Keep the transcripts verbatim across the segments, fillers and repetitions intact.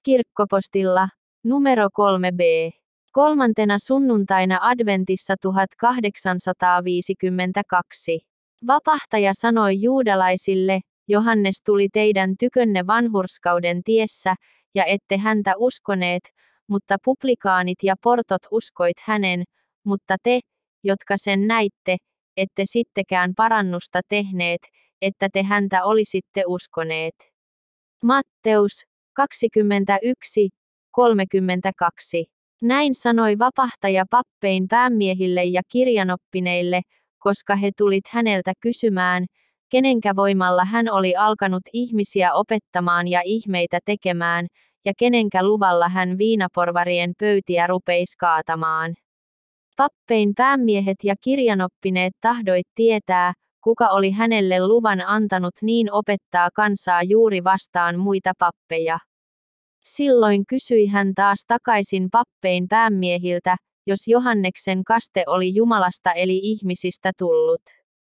Kirkkopostilla, numero kolme B. Kolmantena sunnuntaina adventissa tuhatkahdeksansataaviisikymmentäkaksi. Vapahtaja sanoi juudalaisille, Johannes tuli teidän tykönne vanhurskauden tiessä, ja ette häntä uskoneet, mutta publikaanit ja portot uskoit hänen, mutta te, jotka sen näitte, ette sittekään parannusta tehneet, että te häntä olisitte uskoneet. Matteus kaksikymmentäyksi kolmekymmentäkaksi. Näin sanoi vapahtaja pappein päämiehille ja kirjanoppineille, koska he tulit häneltä kysymään, kenenkä voimalla hän oli alkanut ihmisiä opettamaan ja ihmeitä tekemään, ja kenenkä luvalla hän viinaporvarien pöytiä rupeisi kaatamaan. Pappein päämiehet ja kirjanoppineet tahdoit tietää, kuka oli hänelle luvan antanut niin opettaa kansaa juuri vastaan muita pappeja. Silloin kysyi hän taas takaisin pappein päämiehiltä, jos Johanneksen kaste oli Jumalasta eli ihmisistä tullut.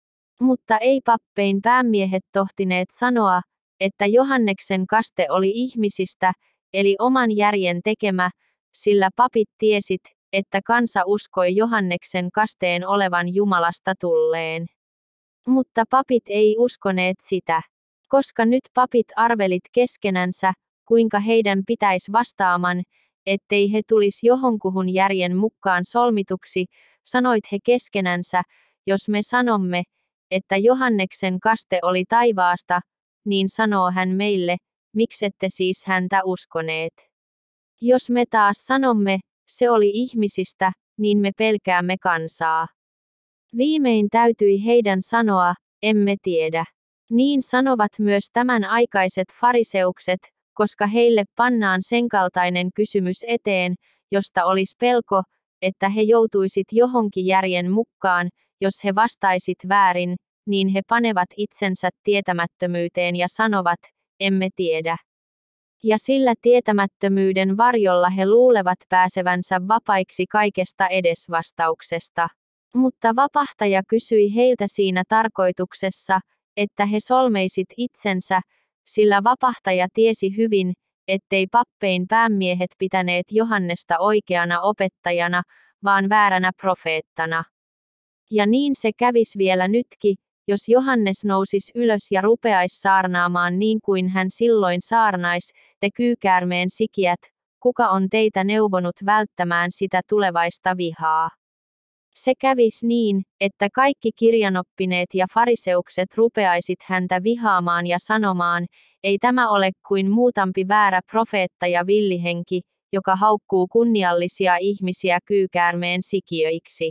Mutta ei pappein päämiehet tohtineet sanoa, että Johanneksen kaste oli ihmisistä, eli oman järjen tekemä, sillä papit tiesit, että kansa uskoi Johanneksen kasteen olevan Jumalasta tulleen. Mutta papit ei uskoneet sitä. Koska nyt papit arvelit keskenänsä, kuinka heidän pitäisi vastaaman, ettei he tulisi johonkuhun järjen mukaan solmituksi, sanoit he keskenänsä, jos me sanomme, että Johanneksen kaste oli taivaasta, niin sanoo hän meille, miksette siis häntä uskoneet. Jos me taas sanomme, se oli ihmisistä, niin me pelkäämme kansaa. Viimein täytyi heidän sanoa, emme tiedä. Niin sanovat myös tämän aikaiset fariseukset, koska heille pannaan senkaltainen kysymys eteen, josta olisi pelko, että he joutuisit johonkin järjen mukaan, jos he vastaisit väärin, niin he panevat itsensä tietämättömyyteen ja sanovat, emme tiedä. Ja sillä tietämättömyyden varjolla he luulevat pääsevänsä vapaiksi kaikesta edesvastauksesta. Mutta vapahtaja kysyi heiltä siinä tarkoituksessa, että he solmeisit itsensä, sillä vapahtaja tiesi hyvin, ettei pappein päämiehet pitäneet Johannesta oikeana opettajana, vaan vääränä profeettana. Ja niin se kävis vielä nytkin, jos Johannes nousis ylös ja rupeaisi saarnaamaan niin kuin hän silloin saarnais, te kyykäärmeen sikijät, kuka on teitä neuvonut välttämään sitä tulevaista vihaa. Se kävis niin, että kaikki kirjanoppineet ja fariseukset rupeaisit häntä vihaamaan ja sanomaan, ei tämä ole kuin muutampi väärä profeetta ja villihenki, joka haukkuu kunniallisia ihmisiä kyykäärmeen sikiöiksi.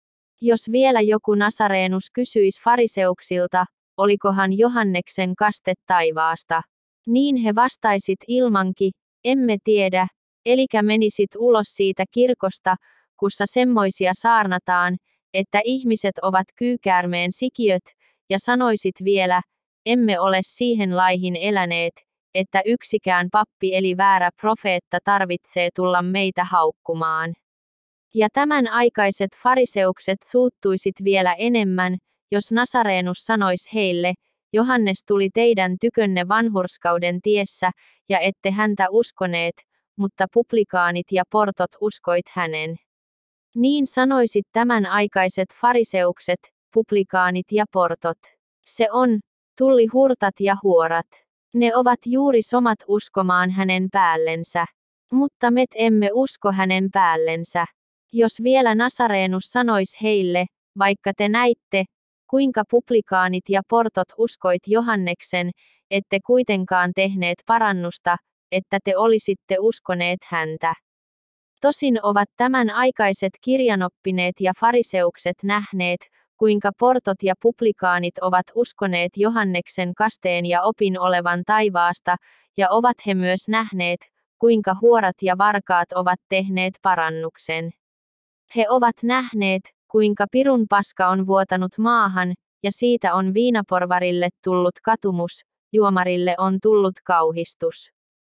Jos vielä joku Nasareenus kysyisi fariseuksilta, olikohan Johanneksen kaste taivaasta, niin he vastaisit ilmankin, emme tiedä, elikä menisit ulos siitä kirkosta, kussa semmoisia saarnataan, että ihmiset ovat kyykäärmeen sikiöt, ja sanoisit vielä, emme ole siihen laihin eläneet, että yksikään pappi eli väärä profeetta tarvitsee tulla meitä haukkumaan. Ja tämän aikaiset fariseukset suuttuisit vielä enemmän, jos Nasareenus sanois heille, Johannes tuli teidän tykönne vanhurskauden tiessä, ja ette häntä uskoneet, mutta publikaanit ja portot uskoit hänen. Niin sanoisit tämän aikaiset fariseukset, publikaanit ja portot. Se on, tulli hurtat ja huorat. Ne ovat juuri somat uskomaan hänen päällensä. Mutta me emme usko hänen päällensä. Jos vielä Nasareenus sanois heille, vaikka te näitte, kuinka publikaanit ja portot uskoit Johanneksen, ette kuitenkaan tehneet parannusta, että te olisitte uskoneet häntä. Tosin ovat tämän aikaiset kirjanoppineet ja fariseukset nähneet, kuinka portot ja publikaanit ovat uskoneet Johanneksen kasteen ja opin olevan taivaasta, ja ovat he myös nähneet, kuinka huorat ja varkaat ovat tehneet parannuksen. He ovat nähneet, kuinka pirun paska on vuotanut maahan, ja siitä on viinaporvarille tullut katumus, juomarille on tullut kauhistus.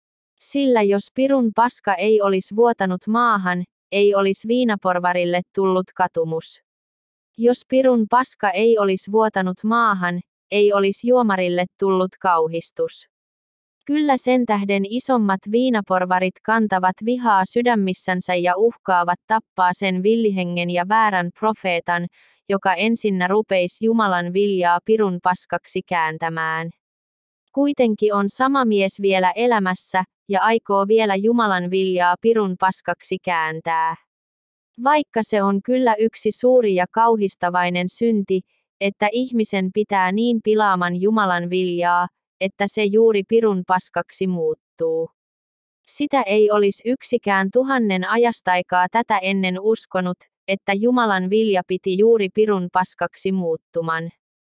Sillä jos pirun paska ei olisi vuotanut maahan, ei olisi viinaporvarille tullut katumus. Jos pirun paska ei olisi vuotanut maahan, ei olisi juomarille tullut kauhistus. Kyllä sen tähden isommat viinaporvarit kantavat vihaa sydämissänsä ja uhkaavat tappaa sen villihengen ja väärän profeetan, joka ensinnä rupeisi Jumalan viljaa pirun paskaksi kääntämään. Kuitenkin on sama mies vielä elämässä, ja aikoo vielä Jumalan viljaa pirun paskaksi kääntää. Vaikka se on kyllä yksi suuri ja kauhistavainen synti, että ihmisen pitää niin pilaaman Jumalan viljaa, että se juuri pirun paskaksi muuttuu. Sitä ei olisi yksikään tuhannen ajastaikaa tätä ennen uskonut, että Jumalan vilja piti juuri pirun paskaksi muuttuman.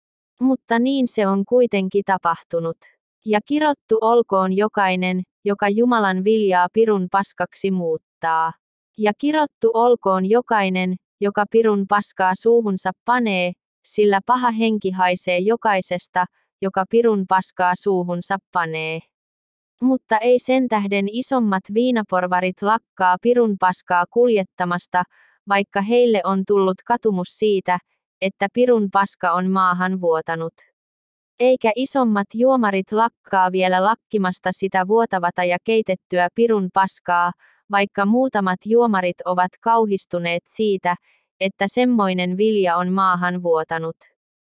Mutta niin se on kuitenkin tapahtunut. Ja kirottu olkoon jokainen, joka Jumalan viljaa pirun paskaksi muuttaa. Ja kirottu olkoon jokainen, joka pirun paskaa suuhunsa panee, sillä paha henki haisee jokaisesta, joka pirun paskaa suuhunsa panee. Mutta ei sen tähden isommat viinaporvarit lakkaa pirun paskaa kuljettamasta, vaikka heille on tullut katumus siitä, että pirun paska on maahan vuotanut. Eikä isommat juomarit lakkaa vielä lakkimasta sitä vuotavata ja keitettyä pirun paskaa, vaikka muutamat juomarit ovat kauhistuneet siitä, että semmoinen vilja on maahan vuotanut.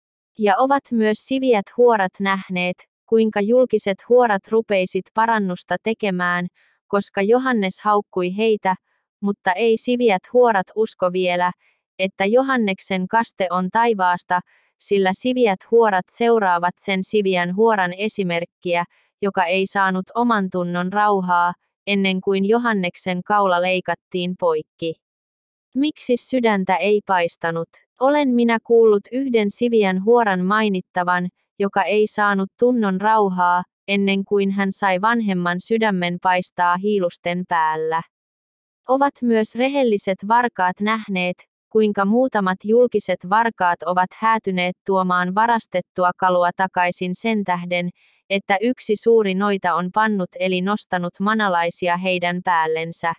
Ja ovat myös siviät huorat nähneet, kuinka julkiset huorat rupeisit parannusta tekemään, koska Johannes haukkui heitä, mutta ei siviät huorat usko vielä, että Johanneksen kaste on taivaasta, sillä siviät huorat seuraavat sen siviän huoran esimerkkiä, joka ei saanut oman tunnon rauhaa, ennen kuin Johanneksen kaula leikattiin poikki. Miksi sydäntä ei paistanut? Olen minä kuullut yhden siviän huoran mainittavan, joka ei saanut tunnon rauhaa, ennen kuin hän sai vanhemman sydämen paistaa hiilusten päällä. Ovat myös rehelliset varkaat nähneet, kuinka muutamat julkiset varkaat ovat häätyneet tuomaan varastettua kalua takaisin sen tähden, että yksi suuri noita on pannut eli nostanut manalaisia heidän päällensä.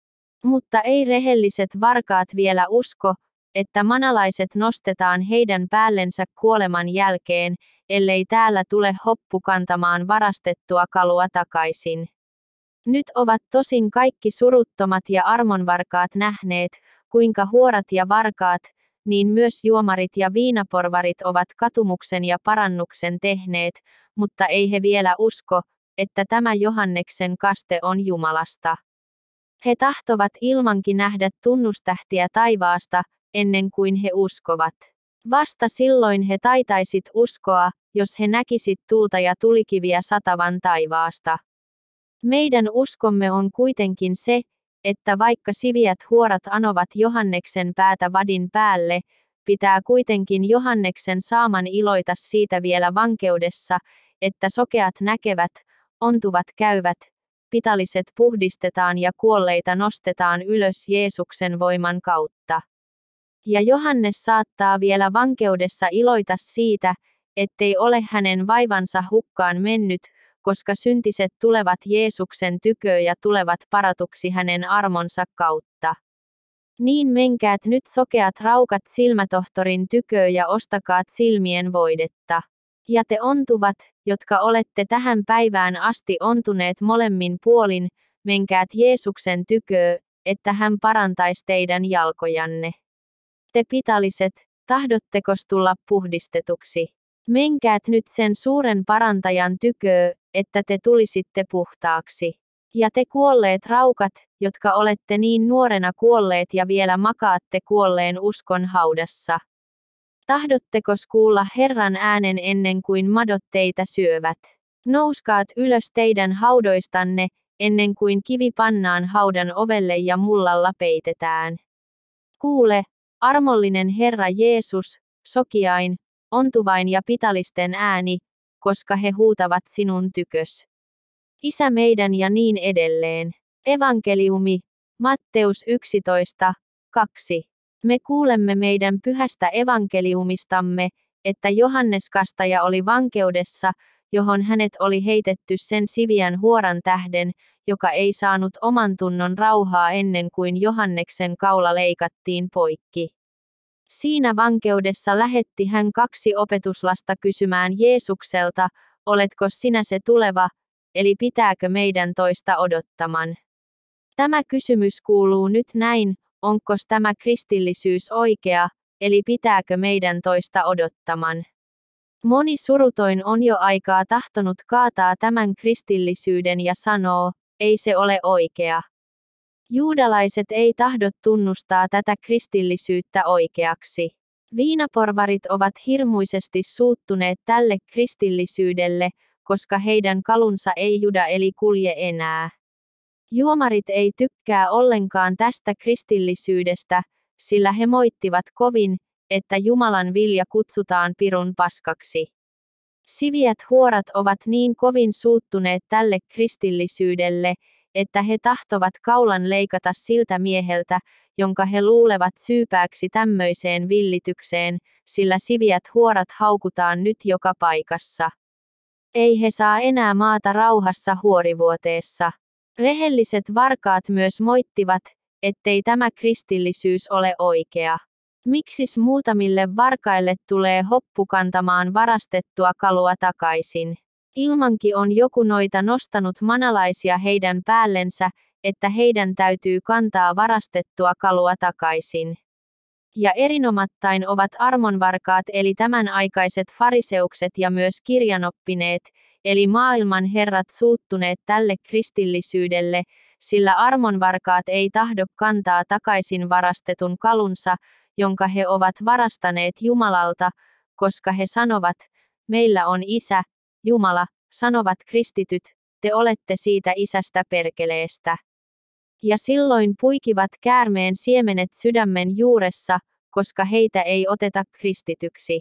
Mutta ei rehelliset varkaat vielä usko, että manalaiset nostetaan heidän päällensä kuoleman jälkeen, ellei täällä tule hoppu kantamaan varastettua kalua takaisin. Nyt ovat tosin kaikki suruttomat ja armonvarkaat nähneet, kuinka huorat ja varkaat, niin myös juomarit ja viinaporvarit ovat katumuksen ja parannuksen tehneet, mutta ei he vielä usko, että tämä Johanneksen kaste on Jumalasta. He tahtovat ilmankin nähdä tunnustähtiä taivaasta, ennen kuin he uskovat. Vasta silloin he taitaisit uskoa, jos he näkisit tulta ja tulikiviä satavan taivaasta. Meidän uskomme on kuitenkin se, että vaikka siviät huorat anovat Johanneksen päätä vadin päälle, pitää kuitenkin Johanneksen saaman iloita siitä vielä vankeudessa, että sokeat näkevät, ontuvat käyvät, pitaliset puhdistetaan ja kuolleita nostetaan ylös Jeesuksen voiman kautta. Ja Johannes saattaa vielä vankeudessa iloita siitä, ettei ole hänen vaivansa hukkaan mennyt, koska syntiset tulevat Jeesuksen tykö ja tulevat paratuksi hänen armonsa kautta. Niin menkäät nyt sokeat raukat silmätohtorin tykö ja ostakaat silmien voidetta. Ja te ontuvat, jotka olette tähän päivään asti ontuneet molemmin puolin, menkäät Jeesuksen tykö, että hän parantaisi teidän jalkojanne. Te pitaliset, tahdottekos tulla puhdistetuksi? Menkäät nyt sen suuren parantajan tykö, että te tulisitte puhtaaksi. Ja te kuolleet raukat, jotka olette niin nuorena kuolleet ja vielä makaatte kuolleen uskon haudassa. Tahdottekos kuulla Herran äänen ennen kuin madot teitä syövät? Nouskaat ylös teidän haudoistanne, ennen kuin kivi pannaan haudan ovelle ja mullalla peitetään. Kuule, armollinen Herra Jeesus, sokiain, ontuvain ja pitalisten ääni, koska he huutavat sinun tykös. Isä meidän ja niin edelleen. Evankeliumi, Matteus yksitoista, kaksi. Me kuulemme meidän pyhästä evankeliumistamme, että Johannes Kastaja oli vankeudessa, johon hänet oli heitetty sen siviän huoran tähden, joka ei saanut oman tunnon rauhaa ennen kuin Johanneksen kaula leikattiin poikki. Siinä vankeudessa lähetti hän kaksi opetuslasta kysymään Jeesukselta, oletko sinä se tuleva, eli pitääkö meidän toista odottaman? Tämä kysymys kuuluu nyt näin, onkos tämä kristillisyys oikea, eli pitääkö meidän toista odottaman? Moni surutoin on jo aikaa tahtonut kaataa tämän kristillisyyden ja sanoo, ei se ole oikea. Juudalaiset ei tahdo tunnustaa tätä kristillisyyttä oikeaksi. Viinaporvarit ovat hirmuisesti suuttuneet tälle kristillisyydelle, koska heidän kalunsa ei juda eli kulje enää. Juomarit ei tykkää ollenkaan tästä kristillisyydestä, sillä he moittivat kovin, että Jumalan vilja kutsutaan pirun paskaksi. Siviät huorat ovat niin kovin suuttuneet tälle kristillisyydelle, että he tahtovat kaulan leikata siltä mieheltä, jonka he luulevat syypääksi tämmöiseen villitykseen, sillä siviät huorat haukutaan nyt joka paikassa. Ei he saa enää maata rauhassa huorivuoteessa. Rehelliset varkaat myös moittivat, ettei tämä kristillisyys ole oikea. Miksis muutamille varkaille tulee hoppu kantamaan varastettua kalua takaisin? Ilmankin on joku noita nostanut manalaisia heidän päällensä, että heidän täytyy kantaa varastettua kalua takaisin. Ja erinomattain ovat armonvarkaat eli tämän-aikaiset fariseukset ja myös kirjanoppineet, eli maailman herrat suuttuneet tälle kristillisyydelle, sillä armonvarkaat ei tahdo kantaa takaisin varastetun kalunsa, jonka he ovat varastaneet Jumalalta, koska he sanovat, meillä on Isä, Jumala, sanovat kristityt, te olette siitä isästä perkeleestä. Ja silloin puikivat käärmeen siemenet sydämen juuressa, koska heitä ei oteta kristityksi.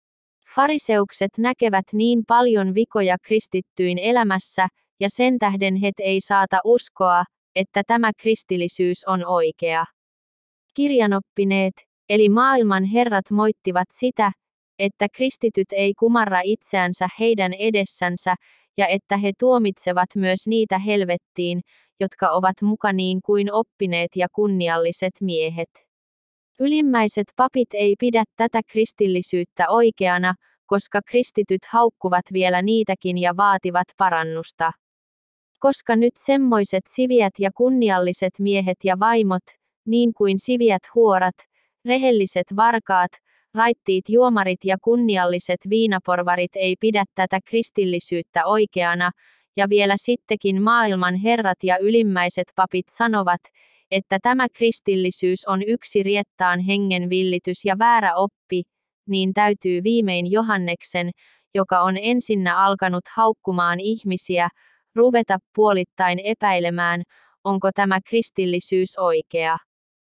Fariseukset näkevät niin paljon vikoja kristittyyn elämässä, ja sen tähden he ei saata uskoa, että tämä kristillisyys on oikea. Kirjanoppineet, eli maailman herrat moittivat sitä, että kristityt ei kumarra itseänsä heidän edessänsä, ja että he tuomitsevat myös niitä helvettiin, jotka ovat muka niin kuin oppineet ja kunnialliset miehet. Ylimmäiset papit ei pidä tätä kristillisyyttä oikeana, koska kristityt haukkuvat vielä niitäkin ja vaativat parannusta. Koska nyt semmoiset siviät ja kunnialliset miehet ja vaimot, niin kuin siviät huorat, rehelliset varkaat, raittiit juomarit ja kunnialliset viinaporvarit ei pidä tätä kristillisyyttä oikeana, ja vielä sittenkin maailman herrat ja ylimmäiset papit sanovat, että tämä kristillisyys on yksi riettaan hengen villitys ja väärä oppi, niin täytyy viimein Johanneksen, joka on ensinnä alkanut haukkumaan ihmisiä, ruveta puolittain epäilemään, onko tämä kristillisyys oikea.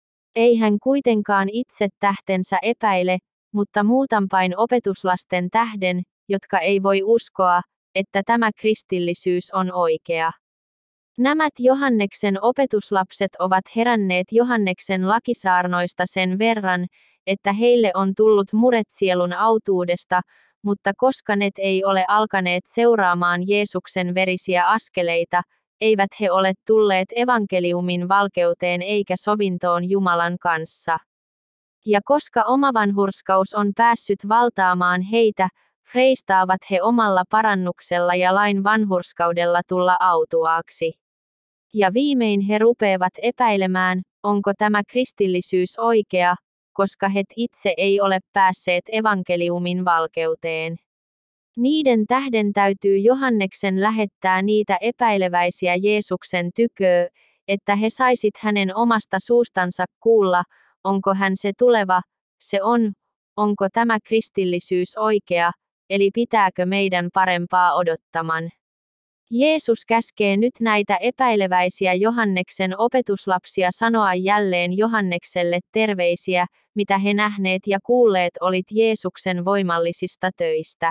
Ei hän kuitenkaan itse tähtensä epäile, mutta muutanpain opetuslasten tähden, jotka ei voi uskoa, että tämä kristillisyys on oikea. Nämä Johanneksen opetuslapset ovat heränneet Johanneksen lakisaarnoista sen verran, että heille on tullut muret sielun autuudesta, mutta koska ne ei ole alkaneet seuraamaan Jeesuksen verisiä askeleita, eivät he ole tulleet evankeliumin valkeuteen eikä sovintoon Jumalan kanssa. Ja koska oma vanhurskaus on päässyt valtaamaan heitä, freistaavat he omalla parannuksella ja lain vanhurskaudella tulla autuaaksi. Ja viimein he rupeavat epäilemään, onko tämä kristillisyys oikea, koska he itse ei ole päässeet evankeliumin valkeuteen. Niiden tähden täytyy Johanneksen lähettää niitä epäileväisiä Jeesuksen tyköö, että he saisit hänen omasta suustansa kuulla, onko hän se tuleva, se on, onko tämä kristillisyys oikea, eli pitääkö meidän parempaa odottaman. Jeesus käskee nyt näitä epäileväisiä Johanneksen opetuslapsia sanoa jälleen Johannekselle terveisiä, mitä he nähneet ja kuulleet olit Jeesuksen voimallisista töistä.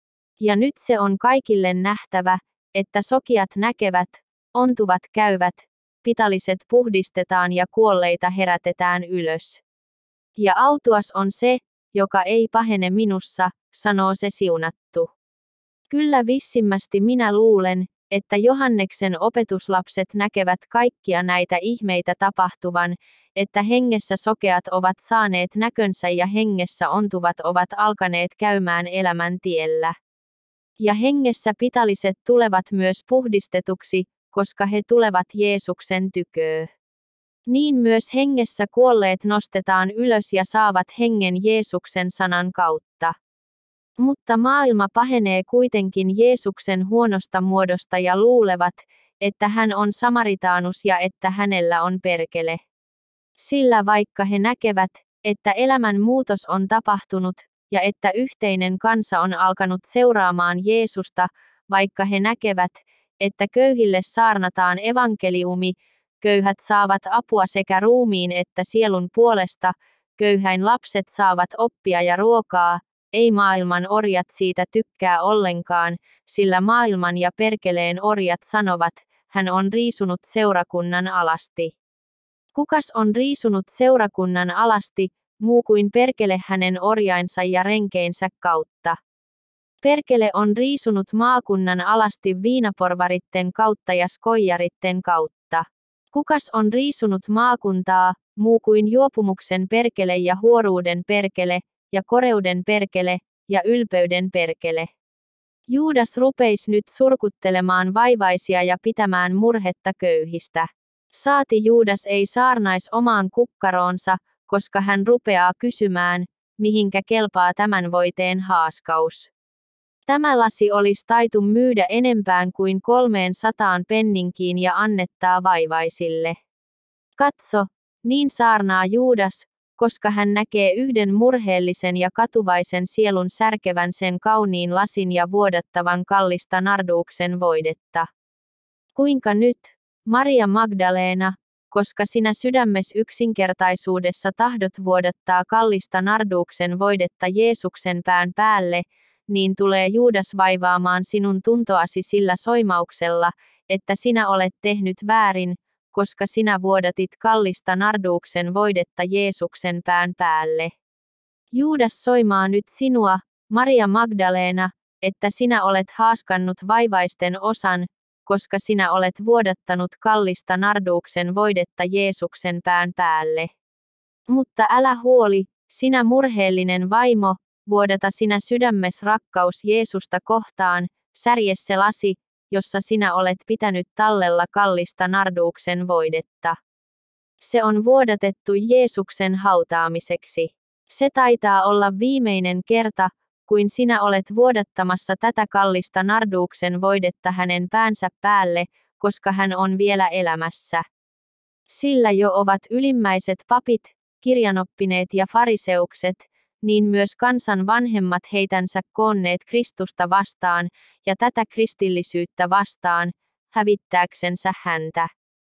Ja nyt se on kaikille nähtävä, että sokiat näkevät, ontuvat käyvät, pitaliset puhdistetaan ja kuolleita herätetään ylös. Ja autuas on se, joka ei pahene minussa, sanoo se siunattu. Kyllä vissimmästi minä luulen, että Johanneksen opetuslapset näkevät kaikkia näitä ihmeitä tapahtuvan, että hengessä sokeat ovat saaneet näkönsä ja hengessä ontuvat ovat alkaneet käymään elämän tiellä. Ja hengessä pitalliset tulevat myös puhdistetuksi, koska he tulevat Jeesuksen tyköön. Niin myös hengessä kuolleet nostetaan ylös ja saavat hengen Jeesuksen sanan kautta. Mutta maailma pahenee kuitenkin Jeesuksen huonosta muodosta ja luulevat, että hän on Samaritaanus ja että hänellä on perkele. Sillä vaikka he näkevät, että elämän muutos on tapahtunut, ja että yhteinen kansa on alkanut seuraamaan Jeesusta, vaikka he näkevät, että köyhille saarnataan evankeliumi, köyhät saavat apua sekä ruumiin että sielun puolesta, köyhäin lapset saavat oppia ja ruokaa, ei maailman orjat siitä tykkää ollenkaan, sillä maailman ja perkeleen orjat sanovat, hän on riisunut seurakunnan alasti. Kukas on riisunut seurakunnan alasti, muu kuin perkele hänen orjainsa ja renkeinsä kautta? Perkele on riisunut maakunnan alasti viinaporvaritten kautta ja skoijaritten kautta. Kukas on riisunut maakuntaa, muu kuin juopumuksen perkele ja huoruuden perkele, ja koreuden perkele, ja ylpeyden perkele. Juudas rupeisi nyt surkuttelemaan vaivaisia ja pitämään murhetta köyhistä. Saati Juudas ei saarnais omaan kukkaroonsa, koska hän rupeaa kysymään, mihinkä kelpaa tämän voiteen haaskaus. Tämä lasi olisi taitu myydä enempään kuin kolmeen sataan penninkiin ja annettaa vaivaisille. Katso, niin saarnaa Juudas, koska hän näkee yhden murheellisen ja katuvaisen sielun särkevän sen kauniin lasin ja vuodattavan kallista narduuksen voidetta. Kuinka nyt, Maria Magdalena, koska sinä sydämes yksinkertaisuudessa tahdot vuodattaa kallista narduuksen voidetta Jeesuksen pään päälle, niin tulee Juudas vaivaamaan sinun tuntoasi sillä soimauksella, että sinä olet tehnyt väärin, koska sinä vuodatit kallista narduuksen voidetta Jeesuksen pään päälle. Juudas soimaa nyt sinua, Maria Magdalena, että sinä olet haaskannut vaivaisten osan, koska sinä olet vuodattanut kallista narduuksen voidetta Jeesuksen pään päälle. Mutta älä huoli, sinä murheellinen vaimo, vuodata sinä sydämes rakkaus Jeesusta kohtaan, särje se lasi, jossa sinä olet pitänyt tallella kallista narduuksen voidetta. Se on vuodatettu Jeesuksen hautaamiseksi. Se taitaa olla viimeinen kerta, kuin sinä olet vuodattamassa tätä kallista narduuksen voidetta hänen päänsä päälle, koska hän on vielä elämässä. Sillä jo ovat ylimmäiset papit, kirjanoppineet ja fariseukset, niin myös kansan vanhemmat heitänsä koonneet Kristusta vastaan, ja tätä kristillisyyttä vastaan, hävittääksensä häntä.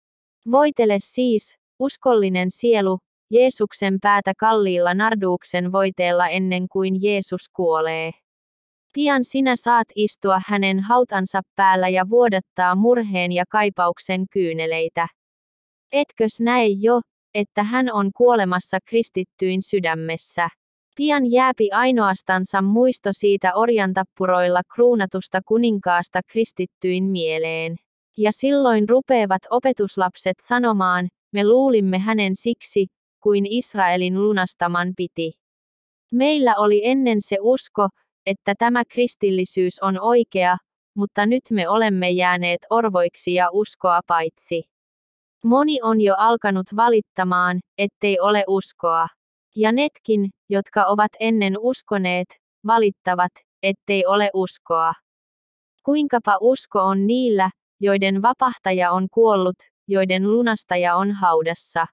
Voitele siis, uskollinen sielu, Jeesuksen päätä kalliilla narduuksen voiteella ennen kuin Jeesus kuolee. Pian sinä saat istua hänen hautansa päällä ja vuodattaa murheen ja kaipauksen kyyneleitä. Etkös näe jo, että hän on kuolemassa kristittyin sydämessä? Pian jääpi ainoastansa muisto siitä orjantappuroilla kruunatusta kuninkaasta kristittyin mieleen. Ja silloin rupeavat opetuslapset sanomaan, me luulimme hänen siksi, kuin Israelin lunastaman piti. Meillä oli ennen se usko, että tämä kristillisyys on oikea, mutta nyt me olemme jääneet orvoiksi ja uskoa paitsi. Moni on jo alkanut valittamaan, ettei ole uskoa. Ja netkin, jotka ovat ennen uskoneet, valittavat, ettei ole uskoa. Kuinkapa usko on niillä, joiden vapahtaja on kuollut, joiden lunastaja on haudassa.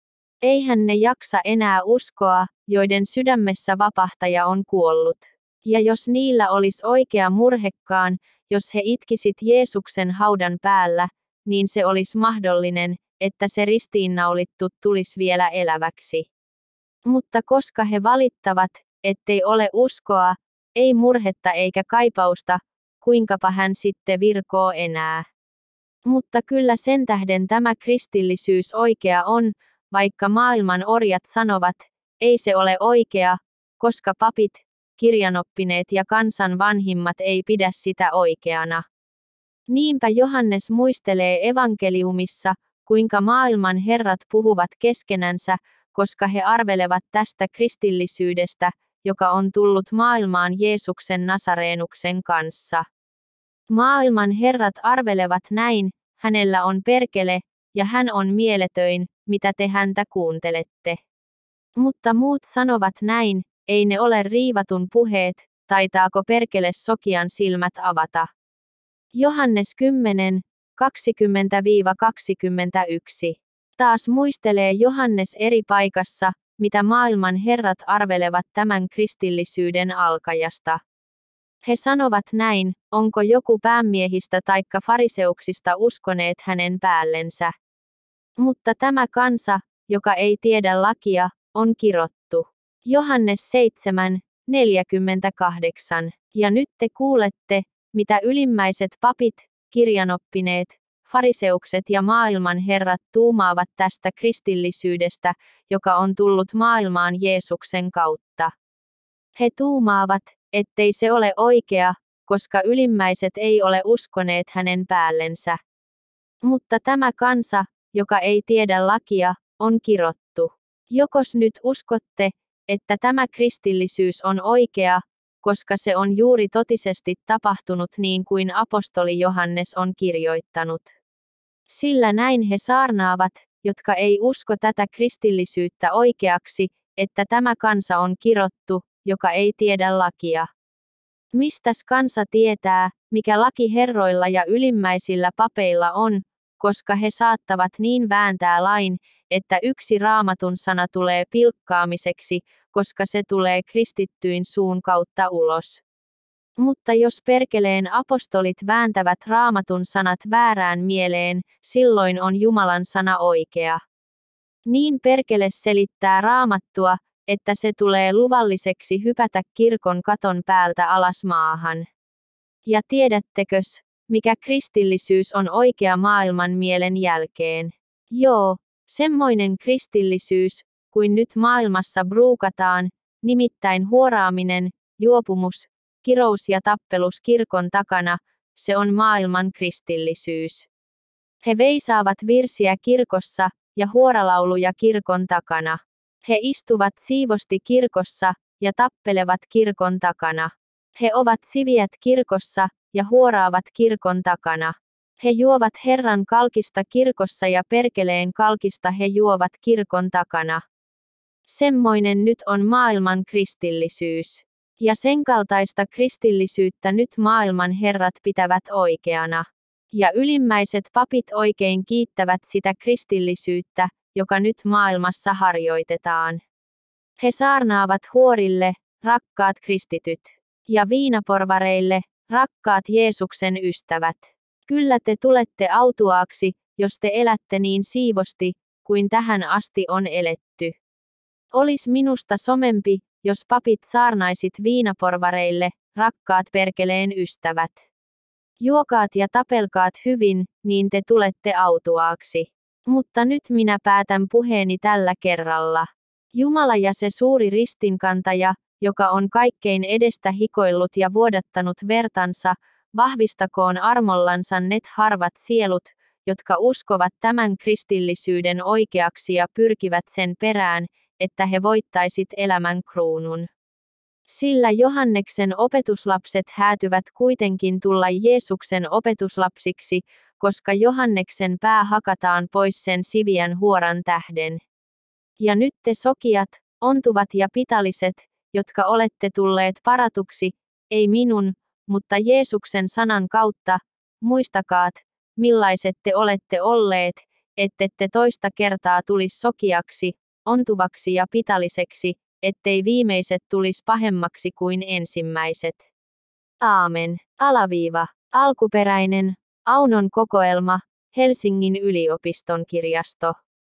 Eihän ne jaksa enää uskoa, joiden sydämessä vapahtaja on kuollut. Ja jos niillä olisi oikea murhekkaan, jos he itkisit Jeesuksen haudan päällä, niin se olisi mahdollinen, että se ristiinnaulittu tulisi vielä eläväksi. Mutta koska he valittavat, ettei ole uskoa, ei murhetta eikä kaipausta, kuinkapa hän sitten virkoo enää. Mutta kyllä sen tähden tämä kristillisyys oikea on, vaikka maailman orjat sanovat, ei se ole oikea, koska papit, kirjanoppineet ja kansan vanhimmat ei pidä sitä oikeana. Niinpä Johannes muistelee evankeliumissa, kuinka maailman herrat puhuvat keskenänsä, koska he arvelevat tästä kristillisyydestä, joka on tullut maailmaan Jeesuksen Nasareenuksen kanssa. Maailman herrat arvelevat näin, hänellä on perkele, ja hän on mieletöin, mitä te häntä kuuntelette. Mutta muut sanovat näin, ei ne ole riivatun puheet, taitaako perkele sokian silmät avata. Johannes kymmenen, kaksikymmentä kaksikymmentäyksi. Taas muistelee Johannes eri paikassa, mitä maailman herrat arvelevat tämän kristillisyyden alkajasta. He sanovat näin, onko joku päämiehistä taikka fariseuksista uskoneet hänen päällensä. Mutta tämä kansa, joka ei tiedä lakia, on kirottu. Johannes seitsemän, neljäkymmentäkahdeksan. Ja nyt te kuulette, mitä ylimmäiset papit, kirjanoppineet, fariseukset ja maailman herrat tuumaavat tästä kristillisyydestä, joka on tullut maailmaan Jeesuksen kautta. He tuumaavat, ettei se ole oikea, koska ylimmäiset ei ole uskoneet hänen päällensä. Mutta tämä kansa, joka ei tiedä lakia, on kirottu. Jokos nyt uskotte, että tämä kristillisyys on oikea, koska se on juuri totisesti tapahtunut niin kuin apostoli Johannes on kirjoittanut. Sillä näin he saarnaavat, jotka ei usko tätä kristillisyyttä oikeaksi, että tämä kansa on kirottu, joka ei tiedä lakia. Mistäs kansa tietää, mikä laki herroilla ja ylimmäisillä papeilla on, koska he saattavat niin vääntää lain, että yksi raamatun sana tulee pilkkaamiseksi, koska se tulee kristittyyn suun kautta ulos. Mutta jos perkeleen apostolit vääntävät raamatun sanat väärään mieleen, silloin on Jumalan sana oikea. Niin perkele selittää raamattua, että se tulee luvalliseksi hypätä kirkon katon päältä alas maahan. Ja tiedättekös, mikä kristillisyys on oikea maailman mielen jälkeen? Joo, semmoinen kristillisyys, kuin nyt maailmassa bruukataan, nimittäin huoraaminen, juopumus, kirous ja tappelus kirkon takana, se on maailman kristillisyys. He veisaavat virsiä kirkossa, ja huoralauluja kirkon takana. He istuvat siivosti kirkossa, ja tappelevat kirkon takana. He ovat siviät kirkossa, ja huoraavat kirkon takana. He juovat Herran kalkista kirkossa ja perkeleen kalkista he juovat kirkon takana. Semmoinen nyt on maailman kristillisyys. Ja sen kaltaista kristillisyyttä nyt maailman herrat pitävät oikeana. Ja ylimmäiset papit oikein kiittävät sitä kristillisyyttä, joka nyt maailmassa harjoitetaan. He saarnaavat huorille, rakkaat kristityt, ja viinaporvareille, rakkaat Jeesuksen ystävät. Kyllä te tulette autuaaksi, jos te elätte niin siivosti, kuin tähän asti on eletty. Olis minusta somempi, jos papit saarnaisit viinaporvareille, rakkaat perkeleen ystävät. Juokaat ja tapelkaat hyvin, niin te tulette autuaaksi. Mutta nyt minä päätän puheeni tällä kerralla. Jumala ja se suuri ristinkantaja, joka on kaikkein edestä hikoillut ja vuodattanut vertansa, vahvistakoon armollansa ne harvat sielut, jotka uskovat tämän kristillisyyden oikeaksi ja pyrkivät sen perään, että he voittaisit elämän kruunun. Sillä Johanneksen opetuslapset häätyvät kuitenkin tulla Jeesuksen opetuslapsiksi, koska Johanneksen pää hakataan pois sen siviän huoran tähden. Ja nyt te sokiat, ontuvat ja pitaliset, jotka olette tulleet paratuksi, ei minun, mutta Jeesuksen sanan kautta, muistakaat, millaiset te olette olleet, ettette toista kertaa tulisi sokiaksi, ontuvaksi ja pitaliseksi, ettei viimeiset tulisi pahemmaksi kuin ensimmäiset. Aamen. Alaviiva. Alkuperäinen, Aunon kokoelma, Helsingin yliopiston kirjasto.